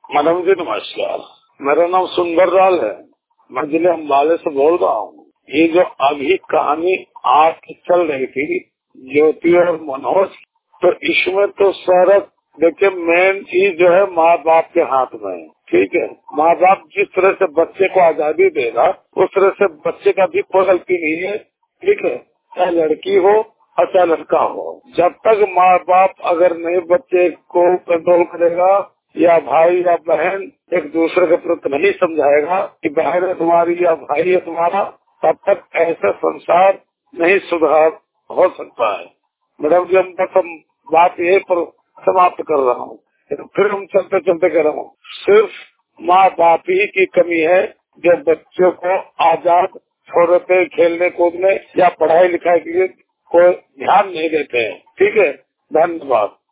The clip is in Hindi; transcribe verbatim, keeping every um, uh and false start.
मैडम जी नमस्कार, मेरा नाम सुंदर लाल है, मैं जिले अम्बाले से बोल रहा हूँ। ये जो अभी कहानी आपकी चल रही थी ज्योति और मनोज, तो इसमें तो सारा देखिए मेन चीज जो है माँ बाप के हाथ में है। ठीक है, माँ बाप जिस तरह से बच्चे को आजादी देगा उस तरह से बच्चे का भी कोई गलती नहीं है। ठीक है, चाहे लड़की हो और चाहे लड़का हो, जब तक माँ बाप अगर नहीं बच्चे को कंट्रोल करेगा या भाई या बहन एक दूसरे के प्रति नहीं समझाएगा कि बहन है तुम्हारी या भाई है तुम्हारा, तब तक ऐसा संसार नहीं सुधार हो सकता है। मैडम जी हम बस हम बात यही पर समाप्त कर रहा हूँ, फिर हम चलते चलते कह रहा हूँ, सिर्फ माँ बाप ही की कमी है जो बच्चों को आजाद छोड़ देते हैं खेलने कूदने या पढ़ाई लिखाई के लिए कोई ध्यान नहीं देते हैं। ठीक है, धन्यवाद।